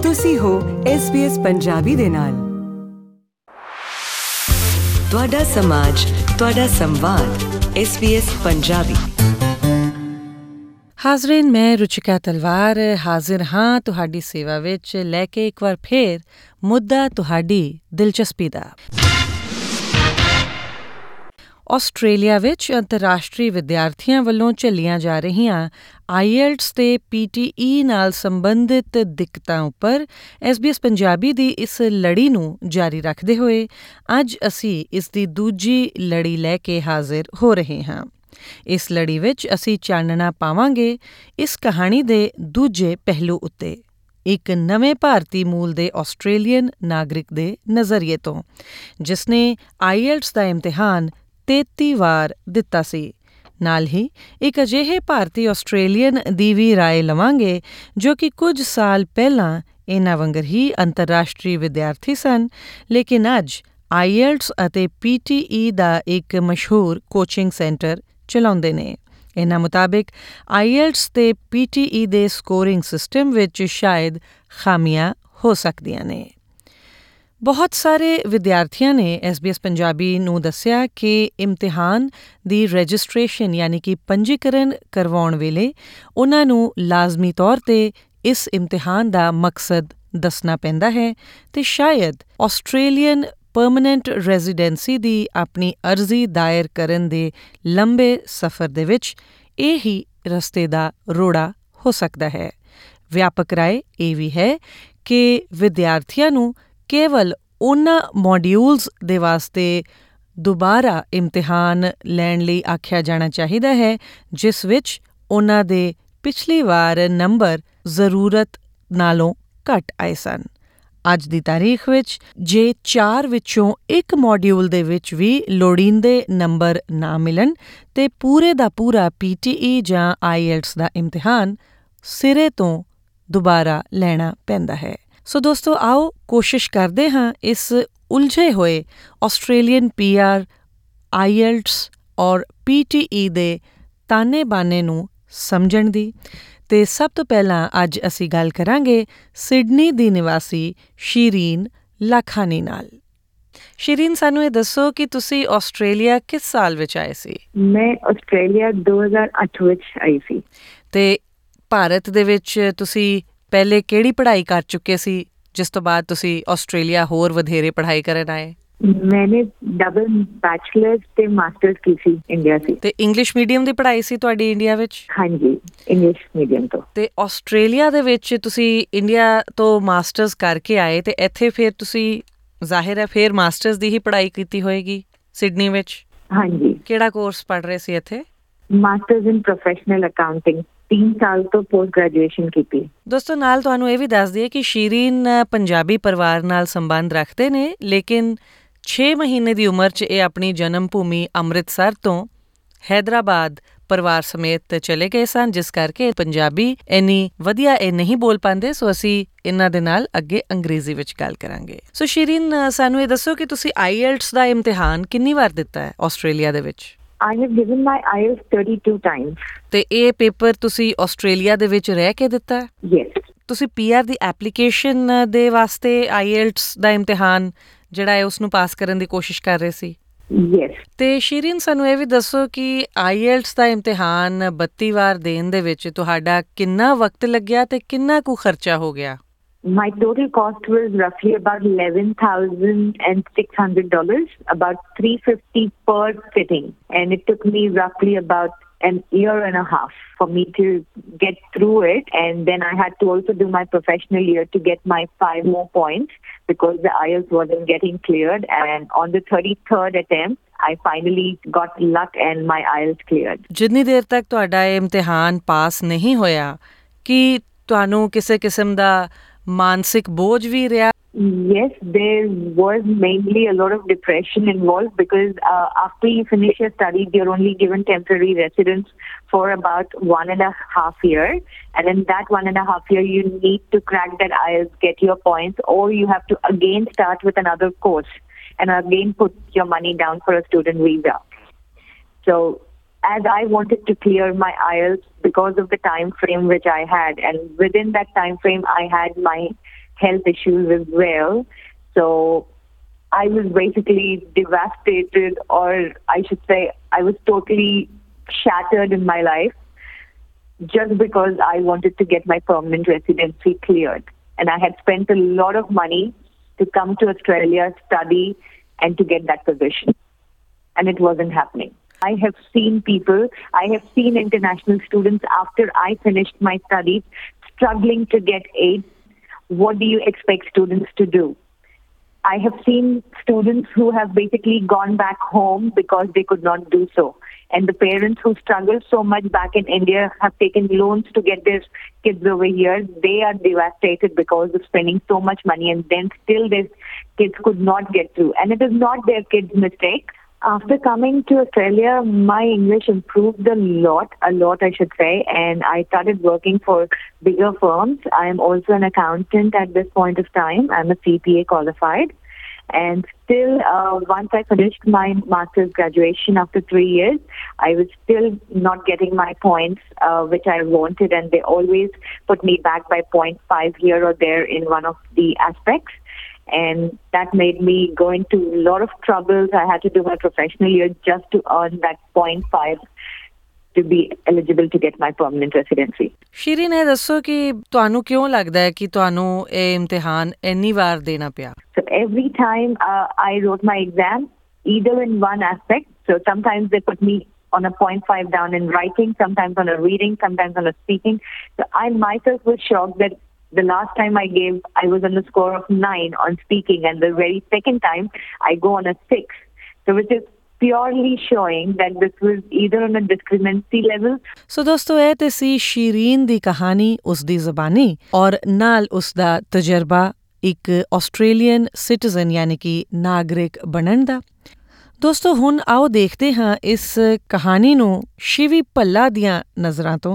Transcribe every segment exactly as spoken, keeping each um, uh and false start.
ਤੁਸੀਂ ਹੋ S B S Punjabi ਦੇ ਨਾਲ। ਤੁਹਾਡਾ ਸਮਾਜ, ਤੁਹਾਡਾ ਸੰਵਾਦ, ਐਸ ਬੀ ਐਸ ਪੰਜਾਬੀ। ਹਾਜ਼ਰੀਨ, ਮੈਂ ਰੁਚਿਕਾ ਤਲਵਾਰ ਹਾਜ਼ਰ ਹਾਂ ਤੁਹਾਡੀ ਸੇਵਾ ਵਿੱਚ ਲੈ ਕੇ ਇੱਕ ਵਾਰ ਫੇਰ ਮੁੱਦਾ ਤੁਹਾਡੀ ਦਿਲਚਸਪੀ ਦਾ। ਆਸਟ੍ਰੇਲੀਆ ਵਿੱਚ ਅੰਤਰਰਾਸ਼ਟਰੀ ਵਿਦਿਆਰਥੀਆਂ ਵੱਲੋਂ ਝੱਲੀਆਂ ਜਾ ਰਹੀਆਂ I E L T S ਤੇ ਪੀ ਟੀ ਈ ਨਾਲ ਸੰਬੰਧਿਤ ਦਿੱਕਤਾਂ ਉੱਪਰ ਐਸ ਬੀ ਐਸ ਪੰਜਾਬੀ ਦੀ ਇਸ ਲੜੀ ਨੂੰ ਜਾਰੀ ਰੱਖਦੇ ਹੋਏ ਅੱਜ ਅਸੀਂ ਇਸ ਦੀ ਦੂਜੀ ਲੜੀ ਲੈ ਕੇ ਹਾਜ਼ਰ ਹੋ ਰਹੇ ਹਾਂ। ਇਸ ਲੜੀ ਵਿੱਚ ਅਸੀਂ ਚਾਨਣਾ ਪਾਵਾਂਗੇ ਇਸ ਕਹਾਣੀ ਦੇ ਦੂਜੇ ਪਹਿਲੂ ਉੱਤੇ, ਇੱਕ ਨਵੇਂ ਭਾਰਤੀ ਮੂਲ ਦੇ ਆਸਟ੍ਰੇਲੀਅਨ ਨਾਗਰਿਕ ਦੇ ਨਜ਼ਰੀਏ ਤੋਂ, ਜਿਸ ਨੇ I E L T S ਦਾ ਇਮਤਿਹਾਨ ਤੇਤੀ ਵਾਰ ਦਿੱਤਾ ਸੀ। ਨਾਲ ਹੀ ਇੱਕ ਅਜਿਹੇ ਭਾਰਤੀ ਆਸਟ੍ਰੇਲੀਅਨ ਦੀ ਵੀ ਰਾਏ ਲਵਾਂਗੇ ਜੋ ਕਿ ਕੁਝ ਸਾਲ ਪਹਿਲਾਂ ਇਹਨਾਂ ਵਾਂਗਰ ਹੀ ਅੰਤਰਰਾਸ਼ਟਰੀ ਵਿਦਿਆਰਥੀ ਸਨ, ਲੇਕਿਨ ਅੱਜ I E L T S ਅਤੇ ਪੀ ਟੀ ਈ ਦਾ ਇੱਕ ਮਸ਼ਹੂਰ ਕੋਚਿੰਗ ਸੈਂਟਰ ਚਲਾਉਂਦੇ ਨੇ। ਇਹਨਾਂ ਮੁਤਾਬਿਕ I E L T S ਤੇ ਪੀ ਟੀ ਈ ਦੇ ਸਕੋਰਿੰਗ ਸਿਸਟਮ ਵਿੱਚ ਸ਼ਾਇਦ ਖਾਮੀਆਂ ਹੋ ਸਕਦੀਆਂ ਨੇ। ਬਹੁਤ ਸਾਰੇ ਵਿਦਿਆਰਥੀਆਂ ਨੇ ਐਸ ਬੀ ਐਸ ਪੰਜਾਬੀ ਨੂੰ ਦੱਸਿਆ ਕਿ ਇਮਤਿਹਾਨ ਦੀ ਰਜਿਸਟ੍ਰੇਸ਼ਨ ਯਾਨੀ ਕਿ ਪੰਜੀਕਰਨ ਕਰਵਾਉਣ ਵੇਲੇ ਉਹਨਾਂ ਨੂੰ ਲਾਜ਼ਮੀ ਤੌਰ 'ਤੇ ਇਸ ਇਮਤਿਹਾਨ ਦਾ ਮਕਸਦ ਦੱਸਣਾ ਪੈਂਦਾ ਹੈ ਅਤੇ ਸ਼ਾਇਦ ਆਸਟ੍ਰੇਲੀਅਨ ਪਰਮਾਨੈਂਟ ਰੈਜ਼ੀਡੈਂਸੀ ਦੀ ਆਪਣੀ ਅਰਜ਼ੀ ਦਾਇਰ ਕਰਨ ਦੇ ਲੰਬੇ ਸਫ਼ਰ ਦੇ ਵਿੱਚ ਇਹ ਹੀ ਰਸਤੇ ਦਾ ਰੋੜਾ ਹੋ ਸਕਦਾ ਹੈ। ਵਿਆਪਕ ਰਾਏ ਇਹ ਵੀ ਹੈ ਕਿ ਵਿਦਿਆਰਥੀਆਂ ਨੂੰ ਕੇਵਲ ਉਹਨਾਂ ਮੋਡਿਊਲਸ ਦੇ ਵਾਸਤੇ ਦੁਬਾਰਾ ਇਮਤਿਹਾਨ ਲੈਣ ਲਈ ਆਖਿਆ ਜਾਣਾ ਚਾਹੀਦਾ ਹੈ ਜਿਸ ਵਿੱਚ ਉਹਨਾਂ ਦੇ ਪਿਛਲੀ ਵਾਰ ਨੰਬਰ ਜ਼ਰੂਰਤ ਨਾਲੋਂ ਘੱਟ ਆਏ ਸਨ। ਅੱਜ ਦੀ ਤਾਰੀਖ ਵਿੱਚ ਜੇ ਚਾਰ ਵਿੱਚੋਂ ਇੱਕ ਮੋਡਿਊਲ ਦੇ ਵਿੱਚ ਵੀ ਲੋੜੀਂਦੇ ਨੰਬਰ ਨਾ ਮਿਲਣ ਤੇ ਪੂਰੇ ਦਾ ਪੂਰਾ ਪੀ ਟੀ ਈ ਜਾਂ I E L T S ਦਾ ਇਮਤਿਹਾਨ ਸਿਰੇ ਤੋਂ ਦੁਬਾਰਾ ਲੈਣਾ ਪੈਂਦਾ ਹੈ। ਸੋ ਦੋਸਤੋ, ਆਓ ਕੋਸ਼ਿਸ਼ ਕਰਦੇ ਹਾਂ ਇਸ ਉਲਝੇ ਹੋਏ Australian P R, I E L T S ਔਰ ਪੀ ਟੀ ਈ ਦੇ ਤਾਨੇ ਬਾਨੇ ਨੂੰ ਸਮਝਣ ਦੀ। ਅਤੇ ਸਭ ਤੋਂ ਪਹਿਲਾਂ ਅੱਜ ਅਸੀਂ ਗੱਲ ਕਰਾਂਗੇ ਸਿਡਨੀ ਦੀ ਨਿਵਾਸੀ ਸ਼ਿਰੀਨ ਲਾਖਾਨੀ ਨਾਲ। ਸ਼ਿਰੀਨ, ਸਾਨੂੰ ਇਹ ਦੱਸੋ ਕਿ ਤੁਸੀਂ ਆਸਟ੍ਰੇਲੀਆ ਕਿਸ ਸਾਲ ਵਿੱਚ ਆਏ ਸੀ? ਮੈਂ ਆਸਟ੍ਰੇਲੀਆ ਦੋ ਹਜ਼ਾਰ ਅੱਠ ਵਿੱਚ ਆਈ ਸੀ। ਅਤੇ ਭਾਰਤ ਦੇ ਵਿੱਚ ਤੁਸੀਂ ਪਹਿਲੇ ਕਿਹੜੀ ਪੜ੍ਹਾਈ ਕਰ ਚੁੱਕੇ ਸੀ ਜਿਸ ਤੋਂ ਬਾਅਦ ਤੁਸੀਂ ਆਸਟ੍ਰੇਲੀਆ ਹੋਰ ਵਧੇਰੇ ਪੜ੍ਹਾਈ ਕਰਨ ਆਏ? ਮੈਨੇ ਡਬਲ ਬੈਚਲਰਸ ਤੇ ਮਾਸਟਰਸ ਕੀ ਸੀ ਇੰਡੀਆ ਸੀ। ਤੇ ਇੰਗਲਿਸ਼ ਮੀਡੀਅਮ ਦੀ ਪੜ੍ਹਾਈ ਸੀ ਤੁਹਾਡੀ ਇੰਡੀਆ ਵਿੱਚ? ਹਾਂਜੀ, ਇੰਗਲਿਸ਼ ਮੀਡੀਅਮ ਤੋਂ। ਤੇ ਆਸਟ੍ਰੇਲੀਆ ਦੇ ਵਿੱਚ ਤੁਸੀਂ ਇੰਡੀਆ ਤੋਂ ਮਾਸਟਰਸ ਕਰਕੇ ਆਏ ਤੇ ਇੱਥੇ ਫਿਰ ਤੁਸੀਂ ਜ਼ਾਹਿਰ ਹੈ ਫਿਰ ਮਾਸਟਰਸ ਦੀ ਹੀ ਪੜ੍ਹਾਈ ਕੀਤੀ ਹੋਏਗੀ ਸਿਡਨੀ ਵਿੱਚ? ਹਾਂਜੀ। ਕਿਹੜਾ ਕੋਰਸ ਪੜ੍ਹ ਰਹੇ ਸੀ ਇੱਥੇ? Masters in professional accounting. ਤਿੰਨ ਸਾਲ ਤੋਂ ਪੋਸਟ ਗ੍ਰੈਜੂਏਸ਼ਨ ਕੀਤੀ। ਦੋਸਤੋ, ਨਾਲ ਤੁਹਾਨੂੰ ਇਹ ਵੀ ਦੱਸ ਦਈਏ ਕਿ ਸ਼ਿਰੀਨ ਪੰਜਾਬੀ ਪਰਿਵਾਰ ਨਾਲ ਸੰਬੰਧ ਰੱਖਦੇ ਨੇ, ਲੇਕਿਨ ਛੇ ਮਹੀਨੇ ਦੀ ਉਮਰ 'ਚ ਇਹ ਆਪਣੀ ਜਨਮ ਭੂਮੀ ਅੰਮ੍ਰਿਤਸਰ ਤੋਂ ਹੈਦਰਾਬਾਦ ਪਰਿਵਾਰ ਸਮੇਤ ਚਲੇ ਗਏ ਸਨ, ਜਿਸ ਕਰਕੇ ਪੰਜਾਬੀ ਇੰਨੀ ਵਧੀਆ ਇਹ ਨਹੀਂ ਬੋਲ ਪਾਉਂਦੇ। ਸੋ ਅਸੀਂ ਇਹਨਾਂ ਦੇ ਨਾਲ ਅੱਗੇ ਅੰਗਰੇਜ਼ੀ ਵਿੱਚ ਗੱਲ ਕਰਾਂਗੇ। ਸੋ ਸ਼ਿਰੀਨ, ਸਾਨੂੰ ਇਹ ਦੱਸੋ ਕਿ ਤੁਸੀਂ I E L T S ਦਾ ਇਮਤਿਹਾਨ ਕਿੰਨੀ ਵਾਰ ਦਿੱਤਾ ਹੈ ਆਸਟ੍ਰੇਲੀਆ ਦੇ ਵਿੱਚ? I have given my I E L T S thirty-two times. ਤੇ ਇਹ ਪੇਪਰ ਤੁਸੀਂ ਆਸਟ੍ਰੇਲੀਆ ਦੇ ਵਿੱਚ ਰਹਿ ਕੇ ਦਿੱਤਾ? Yes. ਤੁਸੀਂ ਪੀ ਆਰ ਦੀ ਐਪਲੀਕੇਸ਼ਨ ਦੇ ਵਾਸਤੇ I E L T S ਦਾ ਇਮਤਿਹਾਨ ਜਿਹੜਾ ਹੈ ਉਸਨੂੰ ਪਾਸ ਕਰਨ ਦੀ ਕੋਸ਼ਿਸ਼ ਕਰ ਰਹੇ ਸੀ? Yes. ਤੇ ਸ਼ਿਰੀਨ, ਸਾਨੂੰ ਇਹ ਵੀ ਦੱਸੋ ਕਿ I E L T S ਦਾ ਇਮਤਿਹਾਨ ਬੱਤੀ ਵਾਰ ਦੇਣ ਦੇ ਵਿੱਚ ਤੁਹਾਡਾ ਕਿੰਨਾ ਵਕਤ ਲੱਗਿਆ ਤੇ ਕਿੰਨਾ ਕੁ ਖਰਚਾ ਹੋ ਗਿਆ? My total cost was roughly about eleven thousand six hundred dollars, about three hundred fifty dollars per sitting. And it took me roughly about an year and a half for me to get through it. And then I had to also do my professional year to get my five more points because the I E L T S wasn't getting cleared. And on the thirty-third attempt, I finally got luck and my I E L T S cleared. ਜਿੰਨੀ ਦੇਰ ਤੱਕ ਤੁਹਾਡਾ ਇਹ ਇਮਤਿਹਾਨ ਪਾਸ ਨਹੀਂ ਹੋਇਆ, ਕੀ ਤੁਹਾਨੂੰ ਕਿਸੇ ਕਿਸਮ ਦਾ ਮਾਨਸਿਕ ਬੋਝ ਵੀ ਰਿਹਾ? Yes, there was mainly a lot of depression involved because uh, after you finish your studies, you're only given temporary residence for about one and a half year. And in that one and a half year, you need to crack that I E L T S, get your points, or you have to again start with another course and again put your money down for a student visa. So as I wanted to clear my I E L T S because of the time frame which I had, and within that time frame I had my health issues as well. So I was basically devastated, or I should say I was totally shattered in my life just because I wanted to get my permanent residency cleared. And I had spent a lot of money to come to Australia, study, and to get that position. And it wasn't happening. I have seen people, I have seen international students after I finished my studies struggling to get aid. What do you expect students to do? I have seen students who have basically gone back home because they could not do so. And the parents who struggle so much back in India have taken loans to get their kids over here. They are devastated because of spending so much money, and then still their kids could not get through. And it is not their kids' mistake. After coming to Australia, my English improved a lot, a lot I should say, and I started working for bigger firms. I am also an accountant at this point of time. I'm a C P A qualified. And still, uh, once I finished my master's graduation after three years, I was still not getting my points, uh, which I wanted, and they always put me back by zero point five here or there in one of the aspects. And that made me go into a lot of troubles. I had to do my professional year just to earn that zero point five to be eligible to get my permanent residency. Sherin, ਇਹ ਦੱਸੋ ਕਿ ਤੁਹਾਨੂੰ ਕਿਉਂ ਲੱਗਦਾ ਹੈ ਕਿ ਤੁਹਾਨੂੰ ਇਹ ਇਮਤਿਹਾਨ ਇੰਨੀ ਵਾਰ ਦੇਣਾ ਪਿਆ? So every time uh, I wrote my exam, either in one aspect, so sometimes they put me on a zero point five down in writing, sometimes on a reading, sometimes on a speaking. So I myself was shocked that the last time I gave, I was on a score of nine on speaking, and the very second time I go on a six. So which is purely showing that this was either on a discriminancy level. So ਦੋਸਤੋ, ਇਹ ਤੇ ਸੀ ਸ਼ਿਰੀਨ ਦੀ ਕਹਾਣੀ, ਉਸ ਦੀ ਜ਼ਬਾਨੀ ਔਰ ਨਾਲ ਉਸ ਦਾ ਤਜਰਬਾ ਇੱਕ ਆਸਟ੍ਰੇਲੀਅਨ ਸਿਟੀਜ਼ਨ ਯਾਨੀ ਕਿ ਨਾਗਰਿਕ ਬਣਨ ਦਾ। ਦੋਸਤੋ, ਹੁਣ ਆਓ ਦੇਖਦੇ ਹਾਂ ਇਸ ਕਹਾਣੀ ਨੂੰ ਸ਼ਿਵੀ ਭੱਲਾ ਦੀਆਂ ਨਜ਼ਰਾਂ ਤੋਂ,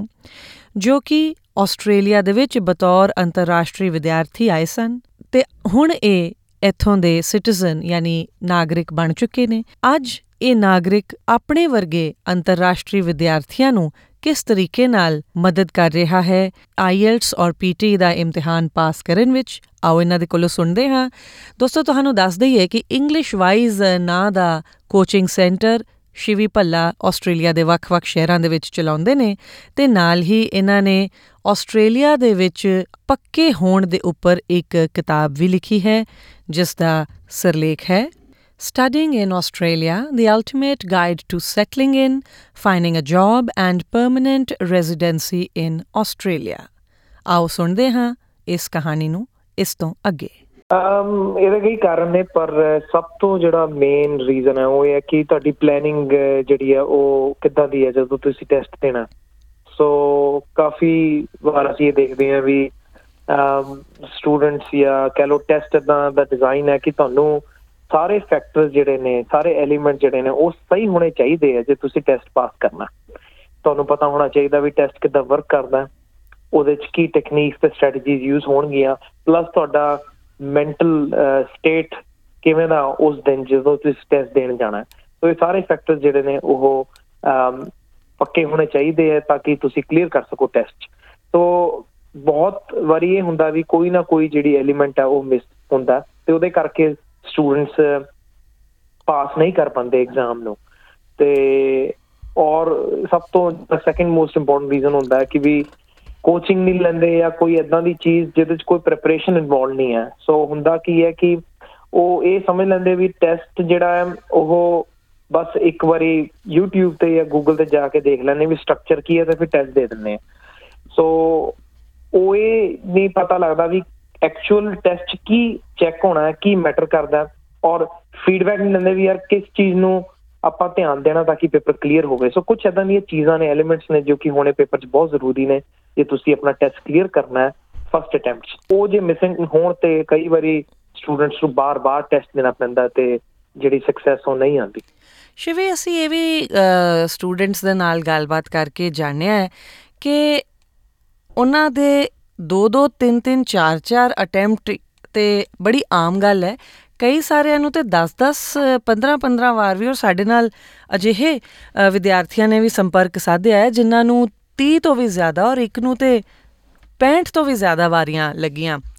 ਜੋ ਕਿ ਆਸਟ੍ਰੇਲੀਆ ਦੇ ਵਿੱਚ ਬਤੌਰ ਅੰਤਰਰਾਸ਼ਟਰੀ ਵਿਦਿਆਰਥੀ ਆਏ ਸਨ ਤੇ ਹੁਣ ਇਹ ਇੱਥੋਂ ਦੇ ਸਿਟੀਜ਼ਨ ਯਾਨੀ ਨਾਗਰਿਕ ਬਣ ਚੁੱਕੇ ਨੇ। ਅੱਜ ਇਹ ਨਾਗਰਿਕ ਆਪਣੇ ਵਰਗੇ ਅੰਤਰਰਾਸ਼ਟਰੀ ਵਿਦਿਆਰਥੀਆਂ ਨੂੰ ਕਿਸ ਤਰੀਕੇ ਨਾਲ ਮਦਦ ਕਰ ਰਿਹਾ ਹੈ ਆਈਐਲਟਸ ਔਰ ਪੀਟੀ ਦਾ ਇਮਤਿਹਾਨ ਪਾਸ ਕਰਨ ਵਿੱਚ। ਆਓ ਇਹਨਾਂ ਦੇ ਕੋਲੋਂ ਸੁਣਦੇ ਹਾਂ। ਦੋਸਤੋ, ਤੁਹਾਨੂੰ ਦੱਸ ਦਈਏ ਕਿ ਇੰਗਲਿਸ਼ ਵਾਈਜ਼ ਨਾਂ ਦਾ coaching centre Shivi Bhalla Australia ਦੇ ਵੱਖ-ਵੱਖ ਸ਼ਹਿਰਾਂ ਦੇ ਵਿੱਚ ਚਲਾਉਂਦੇ ਨੇ ਤੇ ਨਾਲ ਹੀ ਇਹਨਾਂ ਨੇ ਆਸਟ੍ਰੇਲੀਆ ਦੇ ਵਿੱਚ ਪੱਕੇ ਹੋਣ ਦੇ ਉੱਪਰ ਇੱਕ ਕਿਤਾਬ ਵੀ ਲਿਖੀ ਹੈ, ਜਿਸ ਦਾ ਸਿਰਲੇਖ ਹੈ Studying in Australia, the ultimate guide to settling in, finding a job and permanent residency in Australia. ਆਓ ਸੁਣਦੇ ਹਾਂ ਇਸ ਕਹਾਣੀ ਨੂੰ ਇਸ ਤੋਂ ਅੱਗੇ। um, ਇਹਦੇ ਕਈ ਕਾਰਨ ਨੇ, ਪਰ ਸਭ ਤੋਂ ਜਿਹੜਾ ਮੇਨ ਰੀਜ਼ਨ ਹੈ ਉਹ ਇਹ ਹੈ ਕਿ ਤੁਹਾਡੀ ਪਲੈਨਿੰਗ ਜਿਹੜੀ ਹੈ ਉਹ ਕਿੱਦਾਂ ਦੀ ਹੈ ਜਦੋਂ ਤੁਸੀਂ ਟੈਸਟ ਦੇਣਾ। ਸੋ ਕਾਫੀ ਵਾਰ ਅਸੀਂ ਇਹ ਦੇਖਦੇ ਹਾਂ ਵੀ ਸਟੂਡੈਂਟਸ ਜਾਂ ਕਹਿ ਲਓ ਟੈਸਟ ਇੱਦਾਂ ਦਾ ਡਿਜ਼ਾਈਨ ਹੈ ਕਿ ਤੁਹਾਨੂੰ ਸਾਰੇ ਫੈਕਟਰਸ ਜਿਹੜੇ ਨੇ, ਸਾਰੇ ਐਲੀਮੈਂਟ ਜਿਹੜੇ ਨੇ ਉਹ ਸਹੀ ਹੋਣੇ ਚਾਹੀਦੇ ਆ ਜੇ ਤੁਸੀਂ ਟੈਸਟ ਪਾਸ ਕਰਨਾ। ਤੁਹਾਨੂੰ ਪਤਾ ਹੋਣਾ ਚਾਹੀਦਾ ਵੀ ਟੈਸਟ ਕਿੱਦਾਂ ਵਰਕ ਕਰਦਾ, ਉਹਦੇ 'ਚ ਕੀ ਟੈਕਨੀਕਸ ਤੇ ਸਟ੍ਰੈਟਜੀਜ਼ ਯੂਜ਼ ਹੋਣਗੀਆਂ, ਪਲੱਸ ਤੁਹਾਡਾ ਮੈਂਟਲ ਸਟੇਟ ਕਿਵੇਂ ਦਾ ਉਸ ਦਿਨ ਜਦੋਂ ਤੁਸੀਂ ਟੈਸਟ ਦੇਣ ਜਾਣਾ। ਸੋ ਇਹ ਸਾਰੇ ਫੈਕਟਰਸ ਜਿਹੜੇ ਨੇ ਉਹ ਪੱਕੇ ਹੋਣੇ ਚਾਹੀਦੇ ਆ ਤਾਂ ਕਿ ਤੁਸੀਂ ਕਲੀਅਰ ਕਰ ਸਕੋ ਟੈਸਟ। ਸੋ ਬਹੁਤ ਵਾਰੀ ਇਹ ਹੁੰਦਾ ਵੀ ਕੋਈ ਨਾ ਕੋਈ ਜਿਹੜੀ ਐਲੀਮੈਂਟ ਆ ਉਹ ਮਿਸ ਹੁੰਦਾ ਤੇ ਉਹਦੇ ਕਰਕੇ ਸਟੂਡੈਂਟਸ ਪਾਸ ਨਹੀਂ ਕਰ ਪਾਉਂਦੇ ਐਗਜ਼ਾਮ ਨੂੰ। ਤੇ ਔਰ ਸਭ ਤੋਂ ਸੈਕਿੰਡ ਮੋਸਟ ਇੰਪੋਰਟੈਂਟ ਰੀਜ਼ਨ ਹੁੰਦਾ ਹੈ ਕਿ ਵੀ ਕੋਚਿੰਗ ਨਹੀਂ ਲੈਂਦੇ ਜਾਂ ਕੋਈ ਇੱਦਾਂ ਦੀ ਚੀਜ਼ ਜਿਹਦੇ 'ਚ ਕੋਈ ਪ੍ਰੈਪਰੇਸ਼ਨ ਇਨਵੋਲਵ ਨਹੀਂ ਹੈ। ਸੋ ਹੁੰਦਾ ਕੀ ਹੈ ਕਿ ਉਹ ਇਹ ਸਮਝ ਲੈਂਦੇ ਵੀ ਟੈਸਟ ਜਿਹੜਾ ਹੈ ਉਹ ਬਸ ਇੱਕ ਵਾਰੀ ਯੂਟਿਊਬ ਤੇ ਜਾਂ ਗੂਗਲ ਤੇ ਜਾ ਕੇ ਦੇਖ ਲੈਂਦੇ ਵੀ ਸਟਰਕਚਰ ਕੀ ਹੈ ਤੇ ਫਿਰ ਟੈਸਟ ਦੇ ਦਿੰਦੇ ਆ। ਸੋ ਉਹ ਇਹ ਨਹੀਂ ਪਤਾ ਲੱਗਦਾ ਵੀ ਐਕਚੁਅਲ ਟੈਸਟ ਕੀ ਚੈੱਕ ਹੋਣਾ, ਕੀ ਮੈਟਰ ਕਰਦਾ, ਔਰ ਫੀਡਬੈਕ ਨਹੀਂ ਲੈਂਦੇ ਵੀ ਯਾਰ ਕਿਸ ਚੀਜ਼ ਨੂੰ ਆਪਾਂ ਧਿਆਨ ਦੇਣਾ ਤਾਂ ਕਿ ਪੇਪਰ ਕਲੀਅਰ ਹੋਵੇ। ਸੋ ਕੁਛ ਇੱਦਾਂ ਦੀਆਂ ਚੀਜ਼ਾਂ ਨੇ, ਐਲੀਮੈਂਟਸ ਨੇ ਜੋ ਕਿ ਹੋਣੇ ਪੇਪਰ 'ਚ ਬਹੁਤ ਜ਼ਰੂਰੀ ਨੇ ਜੇ ਤੁਸੀਂ ਆਪਣਾ ਟੈਸਟ ਕਲੀਅਰ ਕਰਨਾ ਹੈ ਫਸਟ ਅਟੈਂਪਟ 'ਚ। ਉਹ ਜੇ ਮਿਸਿੰਗ ਹੋਣ ਤੇ ਕਈ ਵਾਰੀ ਸਟੂਡੈਂਟਸ ਨੂੰ ਬਾਰ-ਬਾਰ ਟੈਸਟ ਦੇਣਾ ਪੈਂਦਾ ਤੇ ਜਿਹੜੀ ਸਕਸੈਸ ਉਹ ਨਹੀਂ ਆਉਂਦੀ। ਸ਼ਿਵੀ, ਅਸੀਂ ਇਹ ਵੀ ਸਟੂਡੈਂਟਸ ਦੇ ਨਾਲ ਗੱਲਬਾਤ ਕਰਕੇ ਜਾਣਿਆ ਹੈ ਕਿ ਉਹਨਾਂ ਦੇ ਦੋ ਦੋ ਤਿੰਨ ਤਿੰਨ ਚਾਰ ਚਾਰ ਅਟੈਂਪਟ ਤੇ ਬੜੀ ਆਮ ਗੱਲ ਹੈ। ਕਈ ਸਾਰਿਆਂ ਨੂੰ ਤੇ ਦਸ ਦਸ ਪੰਦਰਾਂ ਪੰਦਰਾਂ ਵਾਰ ਵੀ, ਔਰ ਸਾਡੇ ਨਾਲ ਅਜਿਹੇ ਵਿਦਿਆਰਥੀਆਂ ਨੇ ਵੀ ਸੰਪਰਕ ਸਾਧਿਆ ਹੈ ਜਿਨ੍ਹਾਂ ਨੂੰ ਤੀਹ ਤੋਂ ਵੀ ਜ਼ਿਆਦਾ ਔਰ ਇੱਕ ਨੂੰ ਤੇ ਪੈਂਹਠ ਤੋਂ ਵੀ ਜ਼ਿਆਦਾ ਵਾਰੀਆਂ ਲੱਗੀਆਂ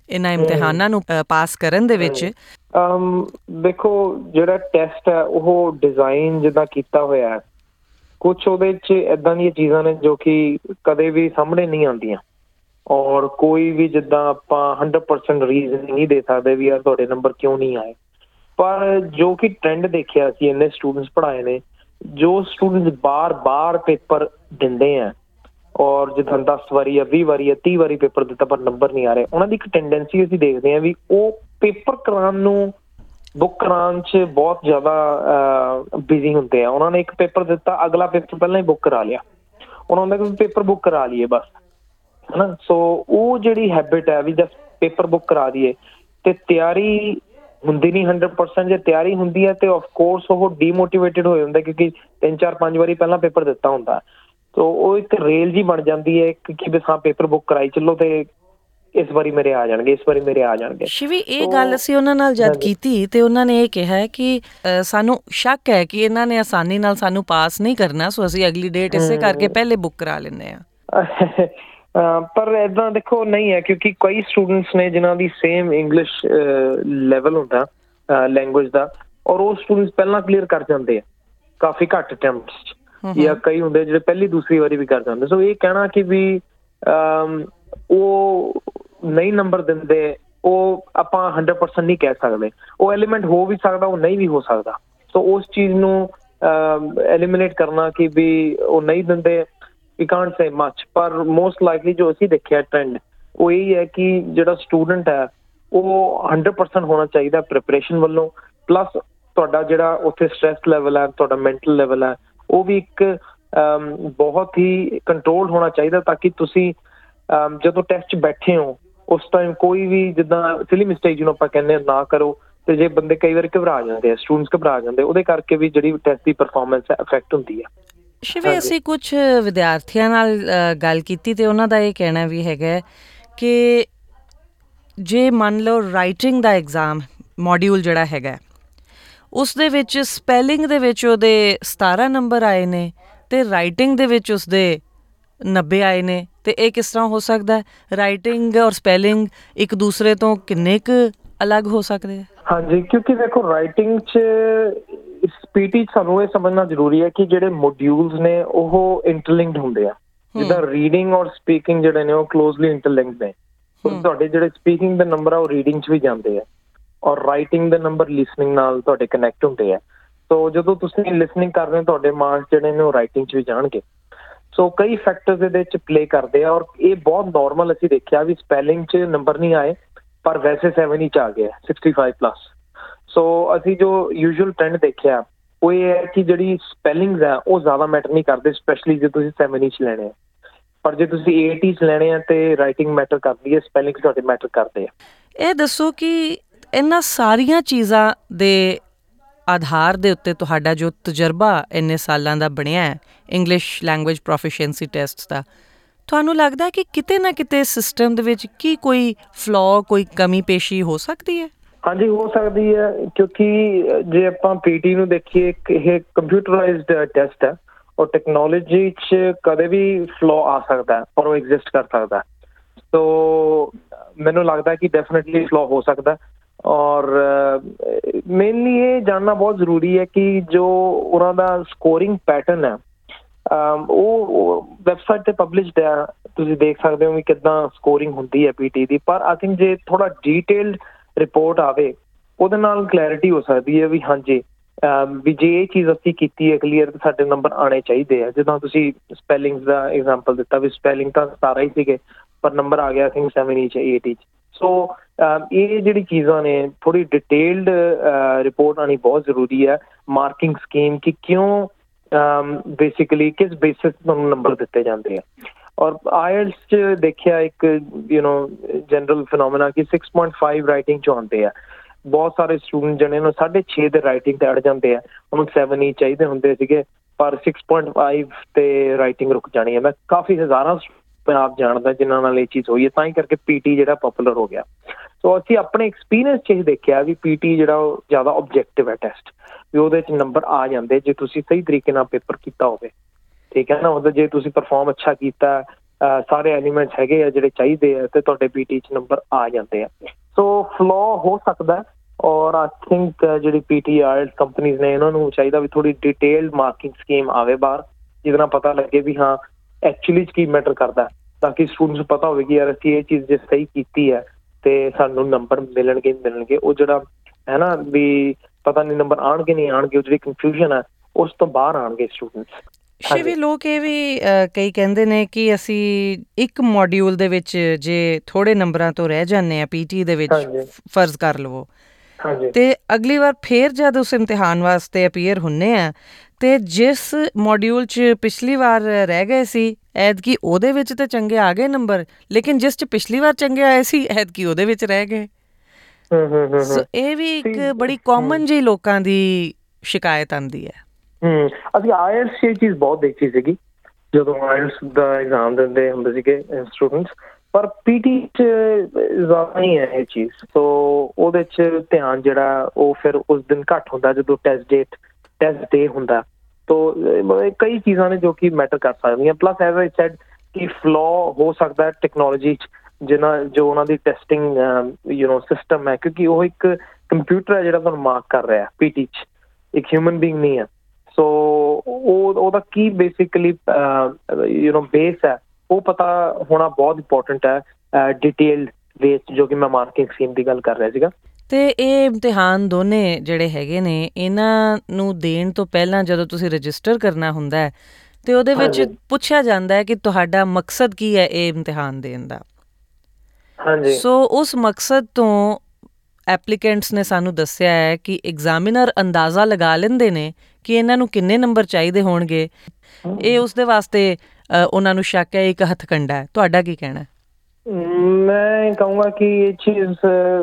ਇਹਨਾਂ ਇਮਤਿਹਾਨਾਂ ਨੂੰ ਪਾਸ ਕਰਨ ਦੇ ਵਿੱਚ? ਦੇਖੋ, ਜਿਹੜਾ ਟੈਸਟ ਹੈ ਉਹ ਡਿਜ਼ਾਈਨ ਜਿੱਦਾਂ ਕੀਤਾ ਹੋਇਆ ਹੈ, ਕੁਛ ਉਹਦੇ 'ਚ ਇੱਦਾਂ ਦੀਆਂ ਚੀਜ਼ਾਂ ਨੇ ਜੋ ਕਿ ਕਦੇ ਵੀ ਸਾਹਮਣੇ ਨਹੀਂ ਆਉਂਦੀਆਂ, ਔਰ ਕੋਈ ਵੀ ਜਿੱਦਾਂ ਆਪਾਂ ਹੰਡਰਡ ਪਰਸੈਂਟ ਰੀਜ਼ਨ ਨਹੀਂ ਦੇ ਸਕਦੇ ਵੀ ਯਾਰ ਤੁਹਾਡੇ ਨੰਬਰ ਕਿਉਂ ਨਹੀਂ ਆਏ। ਪਰ ਜੋ ਕਿ ਟ੍ਰੈਂਡ ਦੇਖਿਆ ਅਸੀਂ, ਇੰਨੇ ਸਟੂਡੈਂਟਸ ਪੜ੍ਹਾਏ ਨੇ, ਜੋ ਸਟੂਡੈਂਟਸ ਬਾਰ ਬਾਰ ਪੇਪਰ ਦਿੰਦੇ ਆ ਔਰ ਜਿੱਦਾਂ ਦਸ ਵਾਰੀ ਜਾਂ ਵੀਹ ਵਾਰੀ ਜਾਂ ਤੀਹ ਵਾਰੀ ਪੇਪਰ ਦਿੱਤਾ ਪਰ ਨੰਬਰ ਨਹੀਂ ਆ ਰਹੇ, ਉਹਨਾਂ ਦੀ ਇੱਕ ਟੈਂਡੈਂਸੀ ਅਸੀਂ ਦੇਖਦੇ ਹਾਂ ਵੀ ਉਹ ਪੇਪਰ ਕਰਾਉਣ ਨੂੰ, ਬੁੱਕ ਕਰਾਉਣ 'ਚ ਬਹੁਤ ਜ਼ਿਆਦਾ ਬਿਜ਼ੀ ਹੁੰਦੇ ਆ। ਉਹਨਾਂ ਨੇ ਇੱਕ ਪੇਪਰ ਦਿੱਤਾ, ਅਗਲਾ ਪੇਪਰ ਪਹਿਲਾਂ ਹੀ ਬੁੱਕ ਕਰਾ ਲਿਆ, ਉਹਨਾਂ ਦਾ ਕਿ ਪੇਪਰ ਬੁੱਕ ਕਰਾ ਲਈਏ ਬਸ, ਹੈ ਨਾ। ਸੋ ਉਹ ਜਿਹੜੀ ਹੈਬਿਟ ਹੈ ਵੀ ਜਦ ਪੇਪਰ ਬੁੱਕ ਕਰਾ ਦਈਏ ਅਤੇ ਤਿਆਰੀ ਹੁੰਦੀ ਨਹੀਂ ਹੰਡਰਡ ਪਰਸੈਂਟ। ਜੇ ਤਿਆਰੀ ਹੁੰਦੀ ਹੈ ਤਾਂ ਆਫਕੋਰਸ ਉਹ ਡੀਮੋਟੀਵੇਟਿਡ ਹੋ ਜਾਂਦਾ, ਕਿਉਂਕਿ ਤਿੰਨ ਚਾਰ ਪੰਜ ਵਾਰੀ ਪਹਿਲਾਂ ਪੇਪਰ ਦਿੱਤਾ ਹੁੰਦਾ। ਸੋ ਉਹ ਇੱਕ ਰੇਲ ਜਿਹੀ ਬਣ ਜਾਂਦੀ ਹੈ ਕਿ ਬਸ ਹਾਂ ਪੇਪਰ ਬੁੱਕ ਕਰਾਈ ਚੱਲੋ ਅਤੇ ਇਸ ਵਾਰੀ ਮੇਰੇ ਆ ਜਾਣਗੇ, ਇਸ ਵਾਰੀ ਮੇਰੇ ਆ ਜਾਣਗੇ। ਸ਼ਿਵੀ, ਇਹ ਗੱਲ ਅਸੀਂ ਉਹਨਾਂ ਨਾਲ ਜਦ ਕੀਤੀ ਤੇ ਉਹਨਾਂ ਨੇ ਇਹ ਕਿਹਾ ਕਿ ਸਾਨੂੰ ਸ਼ੱਕ ਹੈ ਕਿ ਇਹਨਾਂ ਨੇ ਆਸਾਨੀ ਨਾਲ ਸਾਨੂੰ ਪਾਸ ਨਹੀਂ ਕਰਨਾ, ਸੋ ਅਸੀਂ ਅਗਲੀ ਡੇਟ ਇਸੇ ਕਰਕੇ ਪਹਿਲੇ ਬੁੱਕ ਕਰਾ ਲੈਂਦੇ ਹਾਂ। ਪਰ ਇੱਦਾਂ ਦੇਖੋ ਨਹੀਂ ਹੈ, ਕਿਉਂਕਿ ਕਈ ਸਟੂਡੈਂਟਸ ਨੇ ਜਿਨ੍ਹਾਂ ਦੀ ਸੇਮ ਇੰਗਲਿਸ਼ ਲੈਵਲ ਹੁੰਦਾ ਲੈਂਗੁਏਜ ਦਾ, ਔਰ ਉਹ ਸਟੂਡੈਂਟਸ ਪਹਿਲਾਂ ਕਲੀਅਰ ਕਰ ਜਾਂਦੇ ਆ ਕਾਫੀ ਘੱਟ ਅਟੈਂਪਟਸ 'ਚ, ਜਾਂ ਕਈ ਹੁੰਦੇ ਜਿਹੜੇ ਪਹਿਲੀ ਦੂਸਰੀ ਵਾਰੀ ਵੀ ਕਰ ਜਾਂਦੇ। ਸੋ ਇਹ ਕਹਿਣਾ ਕਿ ਵੀ ਉਹ ਨਹੀਂ ਨੰਬਰ ਦਿੰਦੇ, ਉਹ ਆਪਾਂ ਹੰਡਰਡ ਪਰਸੈਂਟ ਨਹੀਂ ਕਹਿ ਸਕਦੇ। ਉਹ ਐਲੀਮੈਂਟ ਹੋ ਵੀ ਸਕਦਾ, ਉਹ ਨਹੀਂ ਵੀ ਹੋ ਸਕਦਾ। ਸੋ ਉਸ ਚੀਜ਼ ਨੂੰ ਐਲੀਮੀਨੇਟ ਕਰਨਾ ਕਿ ਵੀ ਉਹ ਨਹੀਂ ਦਿੰਦੇ, ਵੀ ਕਾਂਟ ਸੇ ਮੱਚ। ਪਰ ਮੋਸਟ ਲਾਈਕਲੀ ਜੋ ਅਸੀਂ ਦੇਖਿਆ ਟ੍ਰੈਂਡ ਉਹ ਇਹੀ ਹੈ ਕਿ ਜਿਹੜਾ ਸਟੂਡੈਂਟ ਹੈ ਉਹ ਹੰਡਰਡ ਪਰਸੈਂਟ ਹੋਣਾ ਚਾਹੀਦਾ ਪ੍ਰੈਪਰੇਸ਼ਨ ਵੱਲੋਂ, ਪਲੱਸ ਤੁਹਾਡਾ ਜਿਹੜਾ ਉੱਥੇ ਸਟਰੈਸ ਲੈਵਲ ਹੈ, ਤੁਹਾਡਾ ਮੈਂਟਲ ਲੈਵਲ ਹੈ, ਉਹ ਵੀ ਇੱਕ ਬਹੁਤ ਹੀ ਕੰਟਰੋਲ ਹੋਣਾ ਚਾਹੀਦਾ, ਤਾਂ ਕਿ ਤੁਸੀਂ ਜਦੋਂ ਟੈਸਟ 'ਚ ਬੈਠੇ ਹੋ ਉਸ ਟਾਈਮ ਕੋਈ ਵੀ ਜਿੱਦਾਂ ਸਿਲੀ ਮਿਸਟੇਕ ਜਿਹਨੂੰ ਆਪਾਂ ਕਹਿੰਦੇ ਹਾਂ ਨਾ ਕਰੋ। ਅਤੇ ਜੇ ਬੰਦੇ ਕਈ ਵਾਰੀ ਘਬਰਾ ਜਾਂਦੇ ਆ, ਸਟੂਡੈਂਟਸ ਘਬਰਾ ਜਾਂਦੇ, ਉਹਦੇ ਕਰਕੇ ਵੀ ਜਿਹੜੀ ਟੈਸਟ ਦੀ ਪਰਫੋਰਮੈਂਸ ਹੈ ਅਫੈਕਟ ਹੁੰਦੀ ਹੈ। ਸ਼ਿਵੀ, ਅਸੀਂ ਕੁਛ ਵਿਦਿਆਰਥੀਆਂ ਨਾਲ ਗੱਲ ਕੀਤੀ ਅਤੇ ਉਹਨਾਂ ਦਾ ਇਹ ਕਹਿਣਾ ਵੀ ਹੈਗਾ ਕਿ ਜੇ ਮੰਨ ਲਓ ਰਾਈਟਿੰਗ ਦਾ ਐਗਜ਼ਾਮ ਮੋਡਿਊਲ ਜਿਹੜਾ ਹੈਗਾ ਉਸ ਦੇ ਵਿੱਚ ਸਪੈਲਿੰਗ ਦੇ ਵਿੱਚ ਉਹਦੇ ਸਤਾਰਾਂ ਨੰਬਰ ਆਏ ਨੇ ਅਤੇ ਰਾਈਟਿੰਗ ਦੇ ਵਿੱਚ ਉਸਦੇ ਨੱਬੇ ਆਏ ਨੇ, ਅਤੇ ਇਹ ਕਿਸ ਤਰ੍ਹਾਂ ਹੋ ਸਕਦਾ? ਰਾਈਟਿੰਗ ਔਰ ਸਪੈਲਿੰਗ ਇੱਕ ਦੂਸਰੇ ਤੋਂ ਕਿੰਨੇ ਕੁ ਅਲੱਗ ਹੋ ਸਕਦੇ? ਹਾਂਜੀ, ਕਿਉਂਕਿ ਦੇਖੋ ਰਾਈਟਿੰਗ 'ਚ ਪੀਟੀ 'ਚ ਸਾਨੂੰ ਇਹ ਸਮਝਣਾ ਜ਼ਰੂਰੀ ਹੈ ਕਿ ਜਿਹੜੇ ਮੋਡਿਊਲਸ ਨੇ ਉਹ ਇੰਟਰਲਿੰਕਡ ਹੁੰਦੇ ਆ। ਜਿੱਦਾਂ ਰੀਡਿੰਗ ਔਰ ਸਪੀਕਿੰਗ ਜਿਹੜੇ ਨੇ ਉਹ ਕਲੋਜ਼ਲੀ ਇੰਟਰਲਿੰਕਡ ਨੇ। ਤੁਹਾਡੇ ਜਿਹੜੇ ਸਪੀਕਿੰਗ ਦੇ ਨੰਬਰ ਆ ਉਹ ਰੀਡਿੰਗ 'ਚ ਵੀ ਜਾਂਦੇ ਆ, ਔਰ ਰਾਈਟਿੰਗ ਦੇ ਨੰਬਰ ਲਿਸਨਿੰਗ ਨਾਲ ਤੁਹਾਡੇ ਕਨੈਕਟ ਹੁੰਦੇ ਆ। ਸੋ ਜਦੋਂ ਤੁਸੀਂ ਲਿਸਨਿੰਗ ਕਰ ਰਹੇ ਹੋ ਤੁਹਾਡੇ ਮਾਰਕਸ ਜਿਹੜੇ ਨੇ ਉਹ ਰਾਈਟਿੰਗ 'ਚ ਵੀ ਜਾਣਗੇ। ਸੋ ਕਈ ਫੈਕਟਰਸ ਇਹਦੇ 'ਚ ਪਲੇ ਕਰਦੇ ਆ, ਔਰ ਇਹ ਬਹੁਤ ਨੋਰਮਲ ਅਸੀਂ ਦੇਖਿਆ ਵੀ ਸਪੈਲਿੰਗ 'ਚ ਨੰਬਰ ਨਹੀਂ ਆਏ ਪਰ ਵੈਸੇ ਸੈਵਨ ਹੀ 'ਚ ਆ ਗਿਆ, ਸਿਕਸਟੀ ਫਾਈਵ ਪਲੱਸ। ਸੋ ਅਸੀਂ ਜੋ ਯੂਜੂਅਲ ਟ੍ਰੈਂਡ ਦੇਖਿਆ ਉਹ ਇਹ ਹੈ ਕਿ ਜਿਹੜੀ ਸਪੈਲਿੰਗਸ ਹੈ ਉਹ ਜ਼ਿਆਦਾ ਮੈਟਰ ਨਹੀਂ ਕਰਦੇ, ਸਪੈਸ਼ਲੀ ਜੇ ਤੁਸੀਂ ਸੈਵਨ ਹੀ 'ਚ ਲੈਣੇ ਆ। ਪਰ ਜੇ ਤੁਸੀਂ ਏਟ ਹੀ 'ਚ ਲੈਣੇ ਆ ਅਤੇ ਰਾਈਟਿੰਗ ਮੈਟਰ ਕਰਦੀ ਹੈ, ਸਪੈਲਿੰਗ ਤੁਹਾਡੇ ਮੈਟਰ ਕਰਦੇ ਆ। ਇਹ ਦੱਸੋ ਕਿ ਇਹਨਾਂ ਸਾਰੀਆਂ ਚੀਜ਼ਾਂ ਦੇ ਆਧਾਰ ਦੇ ਉੱਤੇ ਤੁਹਾਡਾ ਜੋ ਤਜਰਬਾ ਇੰਨੇ ਸਾਲਾਂ ਦਾ ਬਣਿਆ ਹੈ ਇੰਗਲਿਸ਼ ਲੈਂਗੁਏਜ ਪ੍ਰੋਫੀਸ਼ੀਐਂਸੀ ਟੈਸਟ ਦਾ, ਤੁਹਾਨੂੰ ਲੱਗਦਾ ਕਿ ਕਿਤੇ ਨਾ ਕਿਤੇ ਸਿਸਟਮ ਦੇ ਵਿੱਚ ਕੀ ਕੋਈ ਫਲੋ, ਕੋਈ ਕਮੀ ਪੇਸ਼ੀ ਹੋ ਸਕਦੀ ਹੈ? ਹਾਂਜੀ, ਹੋ ਸਕਦੀ ਹੈ, ਕਿਉਂਕਿ ਜੇ ਆਪਾਂ ਪੀਟੀ ਨੂੰ ਦੇਖੀਏ ਇਹ ਕੰਪਿਊਟਰਾਈਜ਼ਡ ਟੈਸਟ ਹੈ ਔਰ ਟੈਕਨੋਲੋਜੀ 'ਚ ਕਦੇ ਵੀ ਫਲੋ ਆ ਸਕਦਾ ਔਰ ਉਹ ਐਗਜ਼ਿਸਟ ਕਰ ਸਕਦਾ। ਸੋ ਮੈਨੂੰ ਲੱਗਦਾ ਕਿ ਡੈਫੀਨੇਟਲੀ ਫਲੋ ਹੋ ਸਕਦਾ, ਔਰ ਮੇਨਲੀ ਇਹ ਜਾਣਨਾ ਬਹੁਤ ਜ਼ਰੂਰੀ ਹੈ ਕਿ ਜੋ ਉਹਨਾਂ ਦਾ ਸਕੋਰਿੰਗ ਪੈਟਰਨ ਹੈ ਉਹ ਵੈਬਸਾਈਟ 'ਤੇ ਪਬਲਿਸ਼ਡ ਹੈ, ਤੁਸੀਂ ਦੇਖ ਸਕਦੇ ਹੋ ਵੀ ਕਿੱਦਾਂ ਸਕੋਰਿੰਗ ਹੁੰਦੀ ਹੈ ਪੀਟੀ ਦੀ। ਪਰ ਆਈ ਥਿੰਕ ਜੇ ਥੋੜ੍ਹਾ ਡੀਟੇਲਡ ਰਿਪੋਰਟ ਆਵੇ ਉਹਦੇ ਨਾਲ ਕਲੈਰਿਟੀ ਹੋ ਸਕਦੀ ਹੈ ਵੀ ਹਾਂਜੀ ਵੀ ਜੇ ਇਹ ਚੀਜ਼ ਅਸੀਂ ਕੀਤੀ ਹੈ ਕਲੀਅਰ ਤਾਂ ਸਾਡੇ ਨੰਬਰ ਆਉਣੇ ਚਾਹੀਦੇ ਆ। ਜਿੱਦਾਂ ਤੁਸੀਂ ਸਪੈਲਿੰਗਸ ਦਾ ਐਗਜ਼ਾਮਪਲ ਦਿੱਤਾ ਵੀ ਸਪੈਲਿੰਗ ਤਾਂ ਸਤਾਰਾਂ ਹੀ ਸੀਗੇ ਪਰ ਨੰਬਰ ਆ ਗਿਆ ਆਈ ਥਿੰਕ ਸੈਵਨ ਹੀ 'ਚ, ਏਟ ਹੀ 'ਚ। ਸੋ ਇਹ ਜਿਹੜੀ ਚੀਜ਼ਾਂ ਨੇ ਥੋੜ੍ਹੀ ਡਿਟੇਲਡ ਰਿਪੋਰਟ ਆਉਣੀ ਬਹੁਤ ਜ਼ਰੂਰੀ ਹੈ। ਮਾਰਕਿੰਗ ਸਕੀਮ ਕਿ ਕਿਉਂ ਬੇਸਿਕਲੀ ਕਿਸ ਬੇਸਿਸ ਤੁਹਾਨੂੰ ਨੰਬਰ ਦਿੱਤੇ ਜਾਂਦੇ ਆ। ਔਰ ਆਇਲਟਸ 'ਚ ਦੇਖਿਆ ਇੱਕ ਯੂ ਨੋ ਜਨਰਲ ਫਿਨੋਮੀਨਾ ਕਿ ਸਿਕਸ ਪੁਆਇੰਟ ਫਾਈਵ ਰਾਈਟਿੰਗ 'ਚ ਆਉਂਦੇ ਆ। ਬਹੁਤ ਸਾਰੇ ਸਟੂਡੈਂਟ ਜਿਹੜੇ ਨੇ ਸਾਢੇ ਛੇ ਦੇ ਰਾਈਟਿੰਗ 'ਤੇ ਅੜ ਜਾਂਦੇ ਆ, ਉਹਨੂੰ ਸੈਵਨ ਹੀ ਚਾਹੀਦੇ ਹੁੰਦੇ ਸੀਗੇ ਪਰ ਸਿਕਸ ਪੁਆਇੰਟ ਫਾਈਵ 'ਤੇ ਰਾਈਟਿੰਗ ਰੁਕ ਜਾਣੀ ਹੈ। ਮੈਂ ਕਾਫੀ ਹਜ਼ਾਰਾਂ ਆਪ ਜਾਣਦਾ ਜਿਨ੍ਹਾਂ ਨਾਲ ਇਹ ਚੀਜ਼ ਹੋਈ ਹੈ, ਤਾਂ ਹੀ ਕਰਕੇ ਪੀਟੀ ਜਿਹੜਾ ਪੋਪੂਲਰ ਹੋ ਗਿਆ। ਸੋ ਅਸੀਂ ਆਪਣੇ ਐਕਸਪੀਰੀਅੰਸ 'ਚ ਇਹ ਦੇਖਿਆ ਵੀ ਪੀਟੀ ਜਿਹੜਾ ਉਹ ਜ਼ਿਆਦਾ ਓਬਜੈਕਟਿਵ ਹੈ ਟੈਸਟ, ਵੀ ਉਹਦੇ 'ਚ ਨੰਬਰ ਆ ਜਾਂਦੇ ਜੇ ਤੁਸੀਂ ਸਹੀ ਤਰੀਕੇ ਨਾਲ ਪੇਪਰ ਕੀਤਾ ਹੋਵੇ, ਠੀਕ ਹੈ ਨਾ। ਉਹਦਾ ਜੇ ਤੁਸੀਂ ਪਰਫੋਰਮ ਅੱਛਾ ਕੀਤਾ ਸਾਰੇ ਐਲੀਮੈਂਟਸ ਹੈਗੇ ਆ ਜਿਹੜੇ ਚਾਹੀਦੇ ਆ ਤੇ ਤੁਹਾਡੇ ਪੀਟੀ 'ਚ ਨੰਬਰ ਆ ਜਾਂਦੇ ਆ। ਸੋ ਫਲੋ ਹੋ ਸਕਦਾ, ਔਰ ਆਈ ਥਿੰਕ ਜਿਹੜੀ ਪੀਟੀ ਆਇਲਟਸ ਕੰਪਨੀਜ਼ ਨੇ ਇਹਨਾਂ ਨੂੰ ਚਾਹੀਦਾ ਵੀ ਥੋੜ੍ਹੀ ਡਿਟੇਲਡ ਮਾਰਕਿੰਗ ਸਕੀਮ ਆਵੇ ਬਾਹਰ, ਜਿਹਦੇ ਨਾਲ ਪਤਾ ਲੱਗੇ ਵੀ ਹਾਂ ਐਕਚੁਅਲੀ 'ਚ ਕੀ ਮੈਟਰ ਕਰਦਾ, ਤਾਂ ਕਿ ਸਟੂਡੈਂਟਸ ਨੂੰ ਪਤਾ ਹੋਵੇ ਕਿ ਯਾਰ ਅਸੀਂ ਇਹ ਚੀਜ਼ ਜੇ ਸਹੀ ਕੀਤੀ ਹੈ ਤੇ ਸਾਨੂੰ ਨੰਬਰ ਮਿਲਣਗੇ ਮਿਲਣਗੇ ਉਹ ਜਿਹੜਾ ਹੈ ਨਾ ਵੀ ਪਤਾ ਨਹੀਂ ਨੰਬਰ ਆਉਣਗੇ ਨਹੀਂ ਆਉਣਗੇ, ਉਹ ਜਿਹੜੀ ਕਨਫਿਊਜ਼ਨ ਹੈ ਉਸ ਤੋਂ ਬਾਹਰ ਆਉਣਗੇ ਸਟੂਡੈਂਟਸ। ਸ਼ਿਵੀ, ਲੋਕ ਇਹ ਵੀ ਕਈ ਕਹਿੰਦੇ ਨੇ ਕਿ ਅਸੀਂ ਇੱਕ ਮੋਡਿਊਲ ਦੇ ਵਿੱਚ ਜੇ ਥੋੜੇ ਨੰਬਰਾਂ ਤੋਂ ਰਹਿ ਜਾਂਦੇ ਹਾਂ ਪੀਟੀ ਦੇ ਵਿੱਚ, ਫਰਜ਼ ਕਰ ਲਵੋ, ਤੇ ਅਗਲੀ ਵਾਰ ਫੇਰ ਜਦ ਉਸ ਇਮਤਿਹਾਨ ਵਾਸਤੇ ਅਪੀਅਰ ਹੁੰਦੇ ਆ ਤੇ ਜਿਸ ਮੋਡਿਊਲ 'ਚ ਪਿਛਲੀ ਵਾਰ ਰਹਿ ਗਏ ਸੀ ਐਤਕੀ ਉਹਦੇ ਵਿੱਚ ਤਾਂ ਚੰਗੇ ਆ ਗਏ ਨੰਬਰ, ਲੇਕਿਨ ਜਿਸ 'ਚ ਪਿਛਲੀ ਵਾਰ ਚੰਗੇ ਆਏ ਸੀ ਐਤਕੀ ਉਹਦੇ ਵਿੱਚ ਰਹਿ ਗਏ। ਸੋ ਇਹ ਵੀ ਇੱਕ ਬੜੀ ਕਾਮਨ ਜਿਹੀ ਲੋਕਾਂ ਦੀ ਸ਼ਿਕਾਇਤ ਆਉਂਦੀ ਹੈ। ਹਮ ਅਸੀਂ ਆਇਲਟਸ 'ਚ ਇਹ ਚੀਜ਼ ਬਹੁਤ ਦੇਖੀ ਸੀਗੀ ਜਦੋਂ ਆਇਲਟਸ ਦਾ ਐਗਜ਼ਾਮ ਦਿੰਦੇ ਹੁੰਦੇ ਸੀਗੇ ਸਟੂਡੈਂਟਸ, ਪਰ ਪੀਟੀ 'ਚ ਜ਼ਿਆਦਾ ਨਹੀਂ ਹੈ ਇਹ ਚੀਜ਼। ਸੋ ਉਹਦੇ 'ਚ ਧਿਆਨ ਜਿਹੜਾ ਉਹ ਫਿਰ ਉਸ ਦਿਨ ਘੱਟ ਹੁੰਦਾ ਜਦੋਂ ਟੈਸਟ ਡੇਟ ਟੈਸਟ ਡੇ ਹੁੰਦਾ। ਤੋ ਕਈ ਚੀਜ਼ਾਂ ਨੇ ਜੋ ਕਿ ਮੈਟਰ ਕਰ ਸਕਦੀਆਂ। ਪਲੱਸ ਐਜ਼ ਆਈ ਸੈਡ ਕਿ ਫਲੋ ਹੋ ਸਕਦਾ ਟੈਕਨੋਲੋਜੀ 'ਚ, ਜਿਹਨਾਂ ਜੋ ਉਹਨਾਂ ਦੀ ਟੈਸਟਿੰਗ ਯੂ ਨੋ ਸਿਸਟਮ ਹੈ, ਕਿਉਂਕਿ ਉਹ ਇੱਕ ਕੰਪਿਊਟਰ ਹੈ ਜਿਹੜਾ ਤੁਹਾਨੂੰ ਮਾਰਕ ਕਰ ਰਿਹਾ ਪੀਟੀ 'ਚ, ਇੱਕ ਹਿਊਮਨ ਬੀਇੰਗ ਨਹੀਂ ਹੈ। ਸੋ ਉਹ ਉਹਦਾ ਕੀ ਬੇਸਿਕਲੀ ਯੂ ਨੋ ਬੇਸ ਹੈ ਉਹ ਪਤਾ ਹੋਣਾ ਬਹੁਤ ਇੰਪੋਰਟੈਂਟ ਹੈ ਡਿਟੇਲਡ ਵੇਸ, ਜੋ ਕਿ ਮੈਂ ਮਾਰਕਿੰਗ ਸਕੀਮ ਦੀ ਗੱਲ ਕਰ ਰਿਹਾ ਸੀਗਾ। ਤੇ ਇਹ ਇਮਤਿਹਾਨ ਦੋਨੇ ਜਿਹੜੇ ਹੈਗੇ ਨੇ ਇਹਨਾਂ ਨੂੰ ਦੇਣ ਤੋਂ ਪਹਿਲਾਂ ਜਦੋਂ ਤੁਸੀਂ ਰਜਿਸਟਰ ਕਰਨਾ ਹੁੰਦਾ ਹੈ ਤੇ ਉਹਦੇ ਵਿੱਚ ਪੁੱਛਿਆ ਜਾਂਦਾ ਹੈ ਕਿ ਤੁਹਾਡਾ ਮਕਸਦ ਕੀ ਹੈ ਇਹ ਇਮਤਿਹਾਨ ਦੇਣ ਦਾ। ਹਾਂਜੀ। ਸੋ ਉਸ ਮਕਸਦ ਤੋਂ ਐਪਲੀਕੈਂਟਸ ਨੇ ਸਾਨੂੰ ਦੱਸਿਆ ਹੈ ਕਿ ਐਗਜ਼ਾਮੀਨਰ ਅੰਦਾਜ਼ਾ ਲਗਾ ਲੈਂਦੇ ਨੇ ਕਿ ਇਹਨਾਂ ਨੂੰ ਕਿੰਨੇ ਨੰਬਰ ਚਾਹੀਦੇ ਹੋਣਗੇ। ਇਹ ਉਸਦੇ ਵਾਸਤੇ ਉਹਨਾਂ ਨੂੰ ਸ਼ੱਕ ਹੈ ਇੱਕ ਹੱਥਕੰਡਾ ਹੈ। ਤੁਹਾਡਾ ਕੀ ਕਹਿਣਾ? ਮੈਂ ਕਹੂੰਗਾ ਕਿ ਇਹ ਚੀਜ਼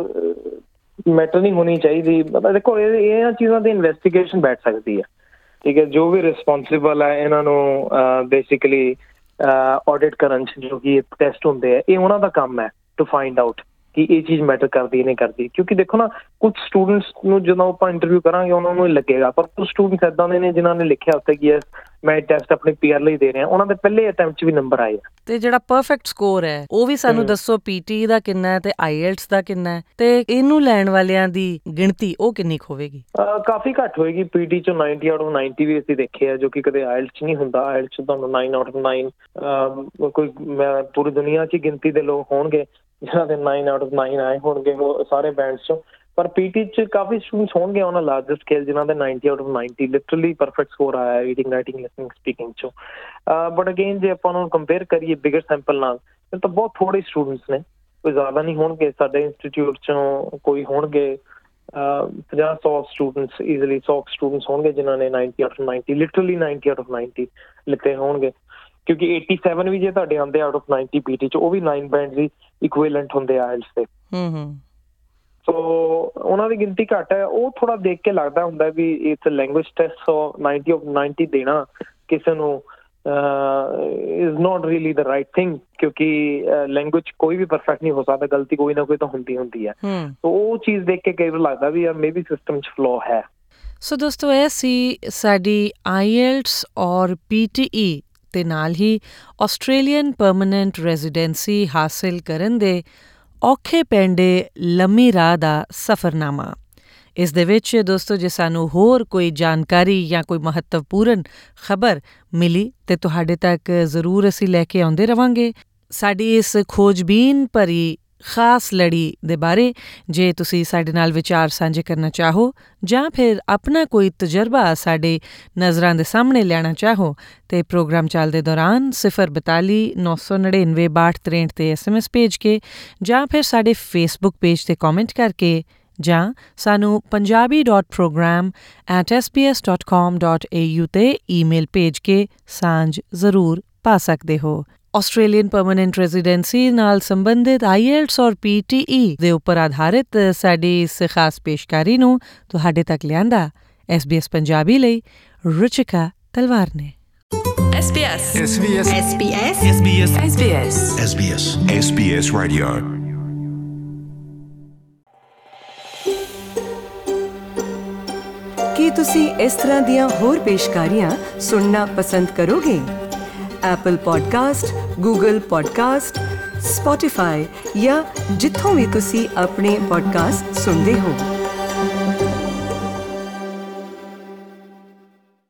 ਮੈਟਰ ਨਹੀਂ ਹੋਣੀ ਚਾਹੀਦੀ। ਦੇਖੋ ਇਹਨਾਂ ਚੀਜ਼ਾਂ ਦੀ ਇਨਵੈਸਟੀਗੇਸ਼ਨ ਬੈਠ ਸਕਦੀ ਹੈ, ਠੀਕ ਹੈ, ਜੋ ਵੀ ਰਿਸਪੋਂਸਿਬਲ ਹੈ ਇਹਨਾਂ ਨੂੰ ਬੇਸਿਕਲੀ ਆਡਿਟ ਕਰਨ 'ਚ ਜੋ ਕਿ ਟੈਸਟ ਹੁੰਦੇ ਆ, ਇਹ ਉਹਨਾਂ ਦਾ ਕੰਮ ਹੈ ਟੂ ਫਾਈਂਡ ਆਊਟ ਕਿ ਇਹ ਚੀਜ਼ ਮੈਟਰ ਕਰਦੀ ਨਹੀਂ ਕਰਦੀ। ਕਿਉਂਕਿ ਦੇਖੋ ਨਾ ਕੁਝ ਸਟੂਡੈਂਟਸ ਨੂੰ ਜਦੋਂ ਆਪਾਂ ਇੰਟਰਵਿਊ ਕਰਾਂਗੇ ਉਹਨਾਂ ਨੂੰ ਲੱਗੇਗਾ, ਪਰ ਕੁਝ ਸਟੂਡੈਂਟਸ ਇੱਦਾਂ ਦੇ ਨੇ ਜਿਨ੍ਹਾਂ ਨੇ ਲਿਖਿਆ ਉੱਤੇ ਕਿ ਮੈਂ ਟੈਸਟ ਆਪਣੇ ਪੀਅਰ ਲਈ ਦੇ ਰਿਹਾ, ਉਹਨਾਂ ਦੇ ਪਹਿਲੇ ਅਟੈਂਪਟ 'ਚ ਵੀ ਨੰਬਰ ਆਏ ਆ। ਤੇ ਜਿਹੜਾ ਪਰਫੈਕਟ ਸਕੋਰ ਹੈ ਉਹ ਵੀ ਸਾਨੂੰ ਦੱਸੋ ਪੀਟੀ ਦਾ ਕਿੰਨਾ ਹੈ ਤੇ ਆਈਐਲਟਸ ਦਾ ਕਿੰਨਾ ਹੈ, ਤੇ ਇਹਨੂੰ ਲੈਣ ਵਾਲਿਆਂ ਦੀ ਗਿਣਤੀ ਉਹ ਕਿੰਨੀ ਕੁ ਹੋਵੇਗੀ? ਕਾਫੀ ਘੱਟ ਹੋਏਗੀ। ਪੀਟੀ 'ਚੋਂ ਨਾਈਨਟੀ ਆਊਟ ਆਫ ਨਾਈਨਟੀ ਵੀ ਅਸੀਂ ਦੇਖੇ ਆ, ਜੋ ਕਿ ਕਦੇ ਆਇਲਟਸ 'ਚ ਨਹੀਂ ਹੁੰਦਾ। ਆਇਲਟਸ 'ਚ ਤੁਹਾਨੂੰ ਨਾਈਨ ਆਊਟ ਆਫ ਨਾਈਨ ਕੋਈ ਮੈਂ ਪੂਰੀ ਦੁਨੀਆ 'ਚ ਗਿਣਤੀ ਦੇ ਲੋਕ ਹੋਣਗੇ ਜਿਹਨਾਂ ਦੇ ਨਾਈਨ ਆਊਟ ਆਫ ਨਾਈਨ ਆਏ ਹੋਣਗੇ ਉਹ ਸਾਰੇ ਬੈਂਡਸ 'ਚੋਂ, ਪਰ ਪੀਟੀ 'ਚ ਕਾਫੀ ਸਟੂਡੈਂਟਸ ਹੋਣਗੇ ਉਹਨਾਂ ਲਾਰਜਰ ਸਕੇਲ ਜਿਨ੍ਹਾਂ ਦੇ ninety out of ninety literally perfect score ਆਇਆ ਰੀਡਿੰਗ, ਰਾਈਟਿੰਗ, ਲਿਸਨਿੰਗ, ਸਪੀਕਿੰਗ 'ਚੋਂ। ਬਟ ਅਗੇਨ ਜੇ ਆਪਾਂ ਨੂੰ ਕੰਪੇਅਰ ਕਰੀਏ ਬਿਗਰ ਸੈਂਪਲ ਨਾਲ ਫਿਰ ਤਾਂ ਬਹੁਤ ਥੋੜ੍ਹੇ ਸਟੂਡੈਂਟਸ ਨੇ, ਕੋਈ ਜ਼ਿਆਦਾ ਨਹੀਂ ਹੋਣਗੇ। ਸਾਡੇ ਇੰਸਟੀਟਿਊਟ 'ਚੋਂ ਕੋਈ ਹੋਣਗੇ ਪੰਜਾਹ ਸੌ ਸਟੂਡੈਂਟਸ, ਈਜ਼ਲੀ ਸੌ ਸਟੂਡੈਂਟਸ ਹੋਣਗੇ ਜਿਨ੍ਹਾਂ ਨੇ ninety out of ninety literally ninety out of ninety ਲਿੱਤੇ ਹੋਣਗੇ। ਕਿਉਂਕਿ ਏਟੀ ਸੈਵਨ ਵੀ ਜੇ ਤੁਹਾਡੇ ਆਉਂਦੇ ਆਊਟ ਆਫ ਨਾਈਨਟੀ ਪੀਟੀ 'ਚ, ਉਹ ਵੀ ਨਾਈਨ ਬੈਂਡ ਦੀ ਇਕੁਇਵਲੈਂਟ ਹੁੰਦੇ ਆ ਆਇਲਟਸ ਦੇ। ਸੋ ਉਹਨਾਂ ਦੀ ਗਿਣਤੀ ਘੱਟ ਹੈ। ਉਹ ਥੋੜਾ ਦੇਖ ਕੇ ਲੱਗਦਾ ਹੁੰਦਾ ਵੀ it's language test, so ninety of ninety ਦੇਣਾ ਕਿਸੇ ਨੂੰ is not really the right thing, ਕਿਉਂਕਿ ਲੈਂਗੁਏਜ ਕੋਈ ਵੀ ਪਰਫੈਕਟ ਨਹੀਂ ਹੋ ਸਕਦਾ, ਗਲਤੀ ਕੋਈ ਨਾ ਕੋਈ ਤਾਂ ਹੁੰਦੀ ਹੁੰਦੀ ਹੈ। ਸੋ ਉਹ ਚੀਜ਼ ਦੇਖ ਕੇ ਕਈ ਵਾਰ ਲੱਗਦਾ ਵੀ ਯਾਰ ਮੇ ਬੀ ਸਿਸਟਮ 'ਚ ਫਲੋ ਹੈ। ਸੋ ਦੋਸਤੋ, ਇਹ ਸੀ ਸਾਡੀ ਆਈਐਲਟਸ ਔਰ ਪੀਟੀਈ ਤੇ ਨਾਲ ਹੀ ਆਸਟ੍ਰੇਲੀਅਨ ਪਰਮਾਨੈਂਟ ਰੈਜ਼ੀਡੈਂਸੀ ਹਾਸਿਲ ਕਰਨ ਦੇ ਔਖੇ ਪੈਂਡੇ ਲੰਮੀ ਰਾਹ ਦਾ ਸਫ਼ਰਨਾਮਾ। ਇਸ ਦੇ ਵਿੱਚ ਦੋਸਤੋ ਜੇ ਸਾਨੂੰ ਹੋਰ ਕੋਈ ਜਾਣਕਾਰੀ ਜਾਂ ਕੋਈ ਮਹੱਤਵਪੂਰਨ ਖਬਰ ਮਿਲੀ ਤੇ ਤੁਹਾਡੇ ਤੱਕ ਜ਼ਰੂਰ ਅਸੀਂ ਲੈ ਕੇ ਆਉਂਦੇ ਰਵਾਂਗੇ। ਸਾਡੀ ਇਸ ਖੋਜਬੀਨ ਭਰੀ ਖਾਸ ਲੜੀ ਦੇ ਬਾਰੇ ਜੇ ਤੁਸੀਂ ਸਾਡੇ ਨਾਲ ਵਿਚਾਰ ਸਾਂਝੇ ਕਰਨਾ ਚਾਹੋ ਜਾਂ ਫਿਰ ਆਪਣਾ ਕੋਈ ਤਜਰਬਾ ਸਾਡੇ ਨਜ਼ਰਾਂ ਦੇ ਸਾਹਮਣੇ ਲਿਆਉਣਾ ਚਾਹੋ ਤੇ ਪ੍ਰੋਗਰਾਮ ਚੱਲਦੇ ਦੌਰਾਨ ਸਿਫਰ ਬਤਾਲੀ ਨੌ ਸੌ ਨੜਿਨਵੇਂ ਬਾਹਠ ਤਰੇਂਹਠ ਤੇ ਐਸ ਐਮ ਐਸ ਭੇਜ ਕੇ ਜਾਂ ਫਿਰ ਸਾਡੇ ਫੇਸਬੁੱਕ ਪੇਜ ਤੇ ਕਮੈਂਟ ਕਰਕੇ ਜਾਂ ਸਾਨੂੰ Punjabi dot program at S B S dot com dot A U ਤੇ ਈਮੇਲ ਭੇਜ ਕੇ ਸਾਂਝ ਜ਼ਰੂਰ ਪਾ ਸਕਦੇ ਹੋ। ਆਸਟ੍ਰੇਲੀਅਨ ਪਰਮਾਨੈਂਟ ਰੈਜ਼ੀਡੈਂਸੀ ਨਾਲ ਸੰਬੰਧਿਤ ਆਈਐਲਟਸ ਔਰ ਪੀਟੀਈ ਦੇ ਉੱਪਰ ਆਧਾਰਿਤ ਸਾਡੀ ਇਸ ਖਾਸ ਪੇਸ਼ਕਾਰੀ ਨੂੰ ਤੁਹਾਡੇ ਤੱਕ ਲਿਆਂਦਾ ਐਸ ਬੀ ਐਸ ਪੰਜਾਬੀ ਲਈ ਰੁਚਿਕਾ ਤਲਵਾਰ ਨੇ। S B S S B S S B S S B S S B S S B S S B S radio. ਕੀ ਤੁਸੀਂ ਇਸ ਤਰ੍ਹਾਂ ਦੀਆਂ ਹੋਰ ਪੇਸ਼ਕਾਰੀਆਂ ਸੁਣਨਾ ਪਸੰਦ ਕਰੋਗੇ? Apple podcast, Google podcast, Spotify ਜਾਂ ਜਿੱਥੋਂ ਵੀ ਤੁਸੀਂ ਆਪਣੇ ਪੋਡਕਾਸਟ ਸੁਣਦੇ ਹੋ।